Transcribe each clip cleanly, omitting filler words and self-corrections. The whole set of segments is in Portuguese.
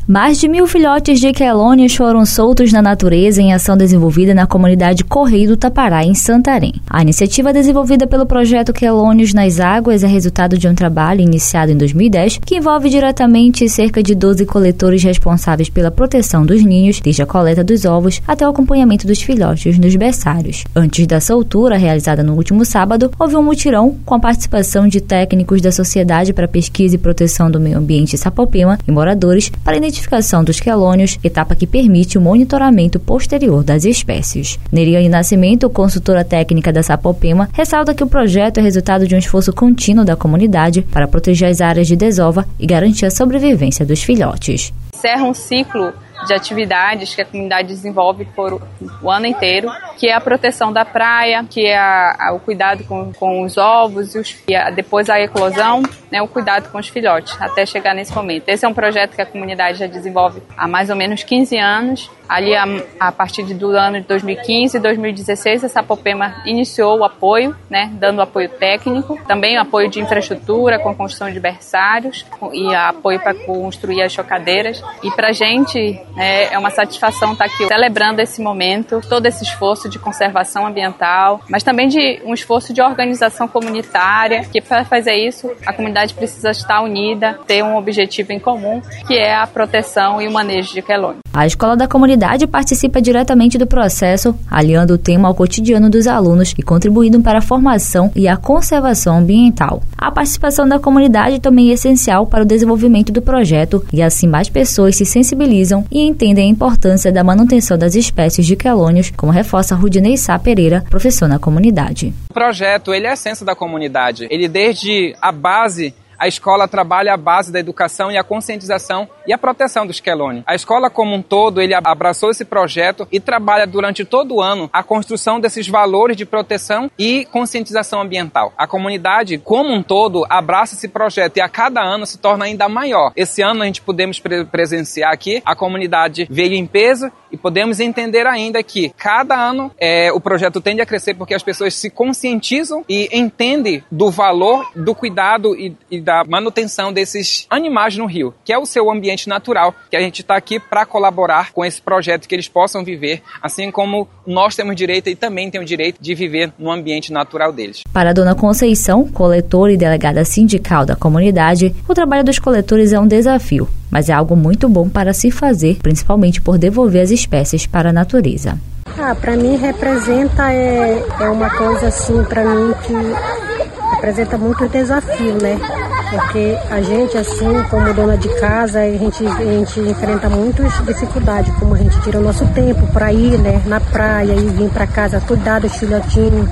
Mais de 1.000 filhotes de quelônios foram soltos na natureza em ação desenvolvida na comunidade Correio do Tapará, em Santarém. A iniciativa desenvolvida pelo projeto Quelônios nas Águas é resultado de um trabalho iniciado em 2010 que envolve diretamente cerca de 12 coletores responsáveis pela proteção dos ninhos, desde a coleta dos ovos até o acompanhamento dos filhotes nos berçários. Antes da soltura, realizada no último sábado, houve um mutirão com a participação de técnicos da Sociedade para Pesquisa e Proteção do Meio Ambiente Sapopema e moradores para a identificação dos quelônios, etapa que permite o monitoramento posterior das espécies. Neriane Nascimento, consultora técnica da Sapopema, ressalta que o projeto é resultado de um esforço contínuo da comunidade para proteger as áreas de desova e garantir a sobrevivência dos filhotes. Encerra um ciclo de atividades que a comunidade desenvolve por o ano inteiro, que é a proteção da praia, que é o cuidado com os ovos, depois a eclosão, né, o cuidado com os filhotes, até chegar nesse momento. Esse é um projeto que a comunidade já desenvolve há mais ou menos 15 anos. Ali, a partir do ano de 2015 e 2016, a Sapopema iniciou o apoio, né, dando apoio técnico, também apoio de infraestrutura, com construção de berçários e apoio para construir as chocadeiras. E para a gente é uma satisfação estar aqui celebrando esse momento, todo esse esforço de conservação ambiental, mas também de um esforço de organização comunitária, que para fazer isso a comunidade precisa estar unida, ter um objetivo em comum, que é a proteção e o manejo de quelônios. A Escola da Comunidade participa diretamente do processo, aliando o tema ao cotidiano dos alunos e contribuindo para a formação e a conservação ambiental. A participação da comunidade também é essencial para o desenvolvimento do projeto e assim mais pessoas se sensibilizam e entendem a importância da manutenção das espécies de quelônios, como reforça Rudinei Sá Pereira, professor na comunidade. O projeto ele é a essência da comunidade. Ele desde a base, a escola trabalha a base da educação e a conscientização e a proteção dos quelônios. A escola como um todo, ele abraçou esse projeto e trabalha durante todo o ano a construção desses valores de proteção e conscientização ambiental. A comunidade como um todo abraça esse projeto e a cada ano se torna ainda maior. Esse ano a gente podemos presenciar aqui, a comunidade veio em peso e podemos entender ainda que cada ano o projeto tende a crescer porque as pessoas se conscientizam e entendem do valor, do cuidado e da manutenção desses animais no rio, que é o seu ambiente natural, que a gente está aqui para colaborar com esse projeto, que eles possam viver, assim como nós temos direito e também têm o direito de viver no ambiente natural deles. Para a dona Conceição, coletora e delegada sindical da comunidade, o trabalho dos coletores é um desafio, mas é algo muito bom para se fazer, principalmente por devolver as espécies para a natureza. Para mim representa uma coisa assim, para mim que representa muito desafio, né? Porque a gente, assim, como dona de casa, a gente enfrenta muitas dificuldades, como a gente tira o nosso tempo para ir, né, na praia e vir para casa cuidar dos filhotinhos.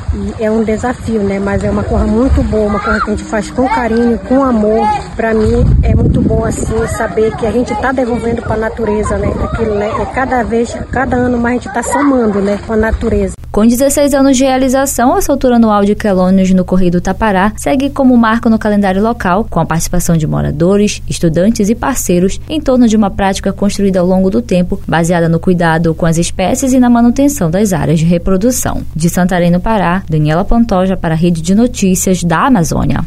E é um desafio, né? Mas é uma coisa muito boa, uma coisa que a gente faz com carinho, com amor. Para mim é muito bom assim saber que a gente está devolvendo para a natureza, né? Aquilo, né? Cada ano mais a gente está somando, né, com a natureza. Com 16 anos de realização, a soltura anual de quelônios no Correio do Tapará segue como marco no calendário local, com a participação de moradores, estudantes e parceiros, em torno de uma prática construída ao longo do tempo, baseada no cuidado com as espécies e na manutenção das áreas de reprodução. De Santarém, no Pará, Daniela Pantoja para a Rede de Notícias da Amazônia.